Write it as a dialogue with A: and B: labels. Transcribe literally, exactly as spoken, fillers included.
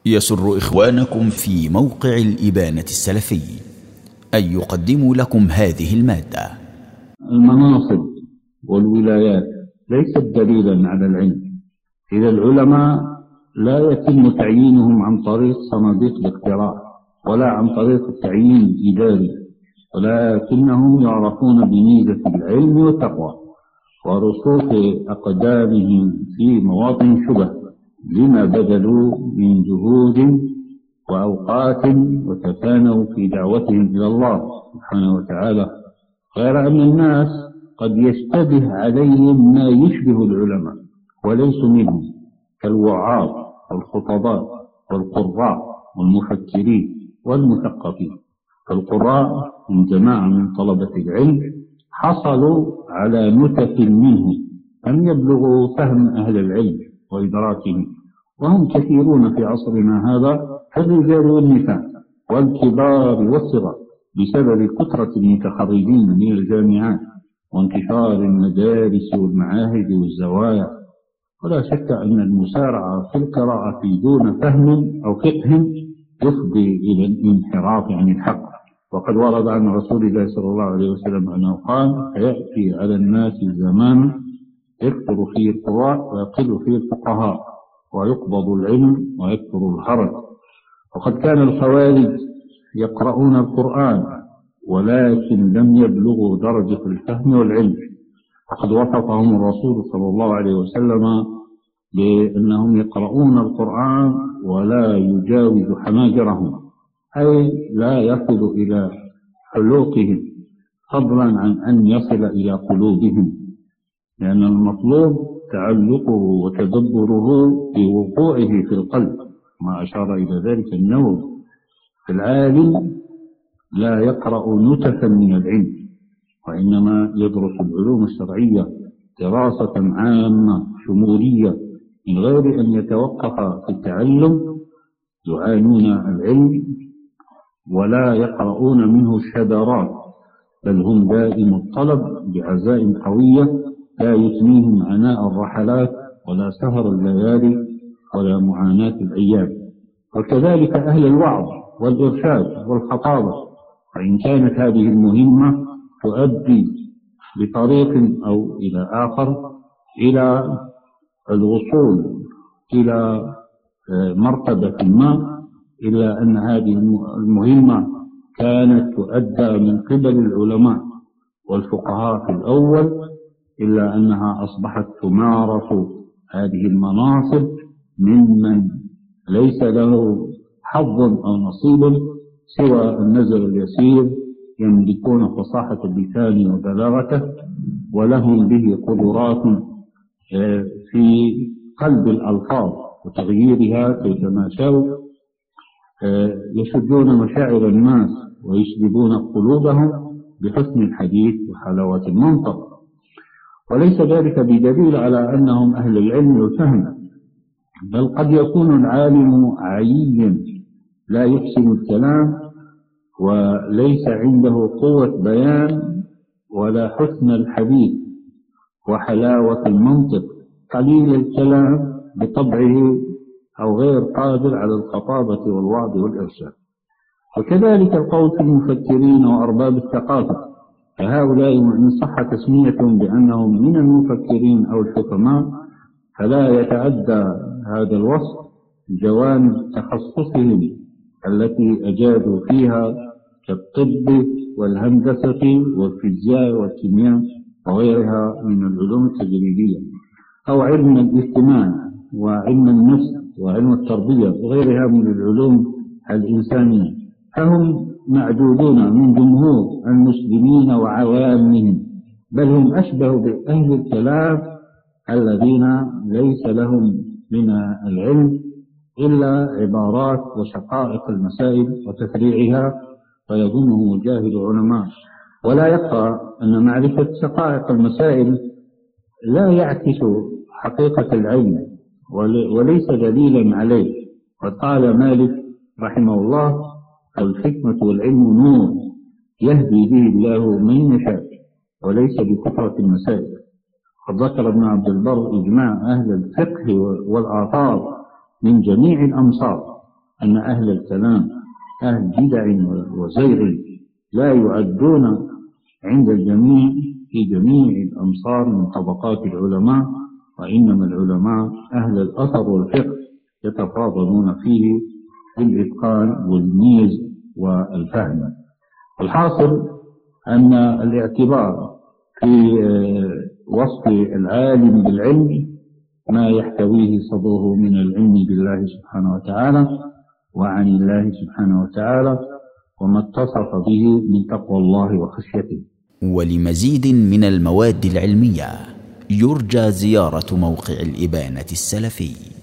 A: يسر إخوانكم في موقع الإبانة السلفي أن يقدموا لكم هذه المادة.
B: المناصب والولايات ليست دليلا على العلم، إذا العلماء لا يتم تعيينهم عن طريق صناديق الاقتراع ولا عن طريق التعيين الإداري، ولكنهم يعرفون بميزة العلم والتقوى ورسوخ أقدامهم في مواطن شبه لما بذلوا من جهود وأوقات وتفانوا في دعوتهم إلى الله سبحانه وتعالى، غير أن الناس قد يشتبه عليهم ما يشبه العلماء وليسوا منهم كالوعاظ والخطباء والقراء والمفكرين والمثقفين. فالقراء من جماعة من طلبة العلم حصلوا على نتف منه أن يبلغوا فهم أهل العلم وإدراكهم، وهم كثيرون في عصرنا هذا كالرجال والنساء والكبار والصغار بسبب كثرة المتخرجين من الجامعات وانتشار المدارس والمعاهد والزوايا. ولا شك أن المسارعة في القراءة دون فهم أو فقه يفضي إلى الانحراف عن الحق، وقد ورد عن رسول الله صلى الله عليه وسلم أنه قال: يأتي على الناس زمان يكثر فيه القراء ويقل فيه الفقهاء ويقبض العلم ويكثر الهرج. وقد كان الخوارج يقرؤون القرآن ولكن لم يبلغوا درجة الفهم والعلم، وقد وصفهم الرسول صلى الله عليه وسلم بأنهم يقرؤون القرآن ولا يجاوز حناجرهم، أي لا يصل إلى حلوقهم فضلا عن أن يصل إلى قلوبهم، لأن المطلوب تعلقه وتدبره في وقوعه في القلب، ما أشار إلى ذلك النووي. العالم لا يقرأ نتفا من العلم، وإنما يدرس العلوم الشرعية دراسة عامة شمولية من غير أن يتوقف في التعلم. يعانون العلم ولا يقرؤون منه الشذرات، بل هم دائم الطلب بعزائم قوية لا يثنيهم عناء الرحلات ولا سهر الليالي ولا معاناة الأيام. وكذلك أهل الوعظ والإرشاد والخطابة، فإن كانت هذه المهمة تؤدي بطريق أو إلى آخر إلى الوصول إلى مرتبة ما، إلا أن هذه المهمة كانت تؤدى من قبل العلماء والفقهاء في الأول، إلا أنها أصبحت تمارس هذه المناصب ممن ليس له حظ أو نصيب سوى النزل اليسير، يملكون فصاحة اللسان وبلاغته ولهم به قدرات في قلب الألفاظ وتغييرها كيفما شاءوا، يشدون مشاعر الناس ويشببون قلوبهم بحسن الحديث وحلاوة المنطق. وليس ذلك بدليل على أنهم أهل العلم والفهم، بل قد يكون العالم عييا لا يحسن الكلام وليس عنده قوة بيان ولا حسن الحديث وحلاوة المنطق، قليل الكلام بطبعه أو غير قادر على الخطابة والوعظ والإرشاد. وكذلك القول في المفكرين وأرباب الثقافة، فهؤلاء إن صح تسميتهم بأنهم من المفكرين أو الحكماء فلا يتعدى هذا الوصف جوانب تخصصهم التي أجادوا فيها كالطب والهندسة والفيزياء والكيمياء وغيرها من العلوم التجريبية، أو علم الاجتماع وعلم النفس وعلم التربية وغيرها من العلوم الإنسانية، فهم معدودون من جمهور المسلمين وعوامهم، بل هم أشبه بأهل الكلام الذين ليس لهم من العلم إلا عبارات وشقائق المسائل وتفريعها، فيظنهم الجاهل علماء. ولا يبقى أن معرفة شقائق المسائل لا يعكس حقيقة العلم وليس دليلا عليه. وقال مالك رحمه الله: الحكمة والعلم نور يهدي به الله من يشاء وليس بكثرة المسائل. قد ذكر ابن عبد البر إجماع أهل الفقه والآثار من جميع الأمصار أن أهل الكلام أهل بدع وزيغ لا يعدون عند الجميع في جميع الأمصار من طبقات العلماء، وإنما العلماء أهل الأثر والفقه يتفاضلون فيه بالإتقان والميز والفهم. الحاصل أن الاعتبار في وصف العالم بالعلم ما يحتويه صدره من العلم بالله سبحانه وتعالى وعن الله سبحانه وتعالى وما اتصف به من تقوى الله وخشيته.
A: ولمزيد من المواد العلمية يرجى زيارة موقع الإبانة السلفي.